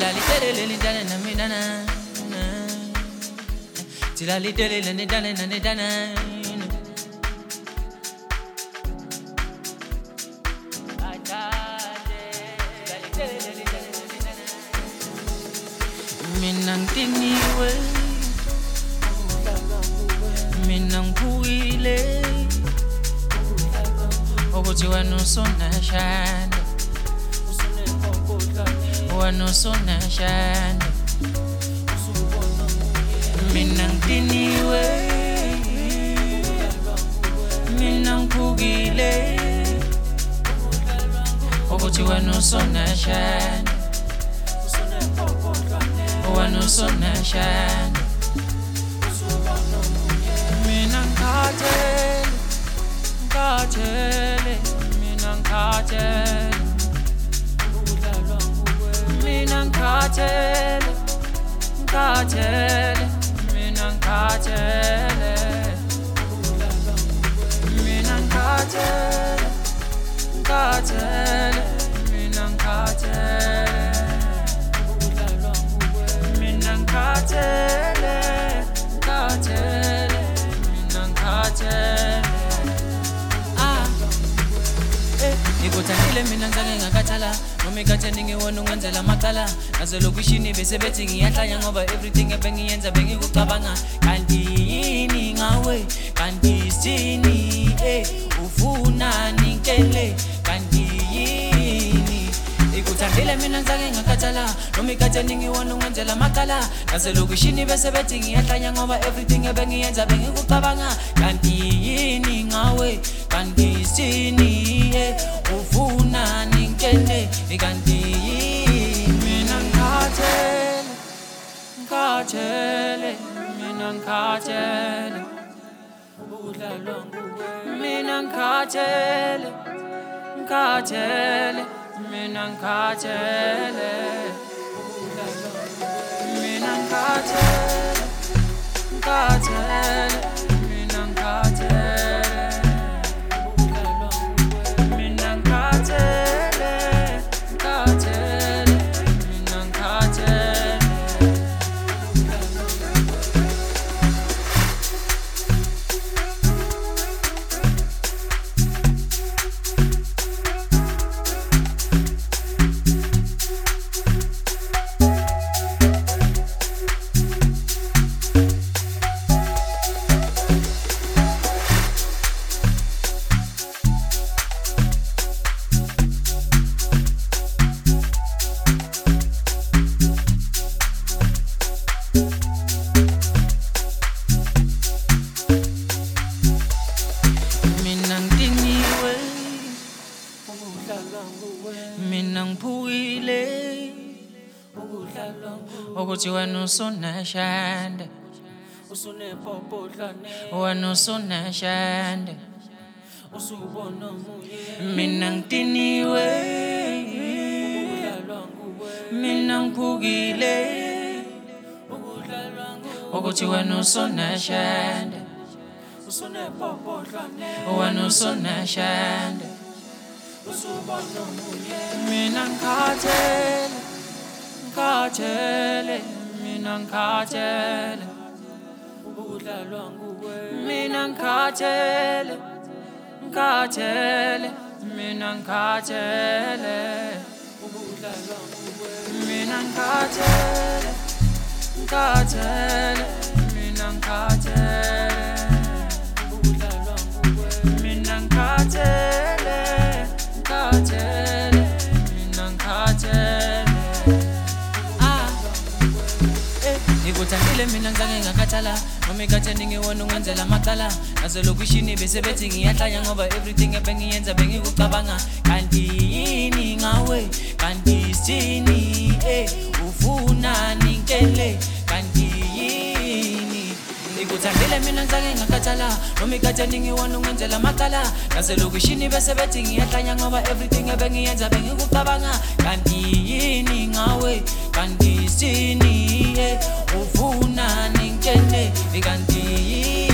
Minangtiniwe, minangpuile, ukuthi wena usonashanda, wena usonashanda. Minangtiniwe, minangphukile, ukuthi wena usonashanda, wena usonashanda. Mina ngikhathele, mina ngikhathele, mina ngikhathele, mina ngikhathele, mina ngikhathele, mina ngikhathele, mina ngikhathele, mina ngikhathele. Ngikuthandile mina ngizange ngakhathala noma ikhatheni ngiwona ungenzela amaqala naselokushini bese bethi ngiyahlanya ngoba everything ebengiyenza bengikucabanga kanti yini ngawe kanti sini ufunani nkele kanti yini. Ngikuthandile mina ngizange ngakhathala noma ikhatheni ngiwona ungenzela amaqala naselokushini bese bethi ngiyahlanya ngoba everything ebengiyenza bengikucabanga kanti yini ngawe kanti sini ufunani nkele kanti yini. Mina ngikhathele, mina ngikhathele, mina ngikhathele, mina ngikhathele, mina ngikhathele, mina ngikhathele. Mina ngiphuile ukuthi wena usonashanda, wena usonashanda. Mina ngitiniwe, mina ngiphukile ukuthi wena usonashanda, wena usonashanda. Mina ngikhathele, mina ngikhathele, mina ngikhathele, mina ngikhathele, mina ngikhathele, mina ngikhathele, mina ngikhathele, mina ngikhathele. Ngikuthandile mina ngizange ngakhathala noma ikhatheni ngiwona ungenzela amaqala naselokushini bese bethi ngiyahlanya ngoba everything ebengiyenza bengikucabanga kanti yini ngawe kanti sini ufunani nkele kanti yini. Ngikuthandile mina ngizange ngakhathala noma ikhatheni ngiwona ungenzela amaqala naselokushini bese bethi ngiyahlanya ngoba everything ebengiyenza bengikucabanga kanti yini ngawe kanti sini ufunani nkele kanti yini.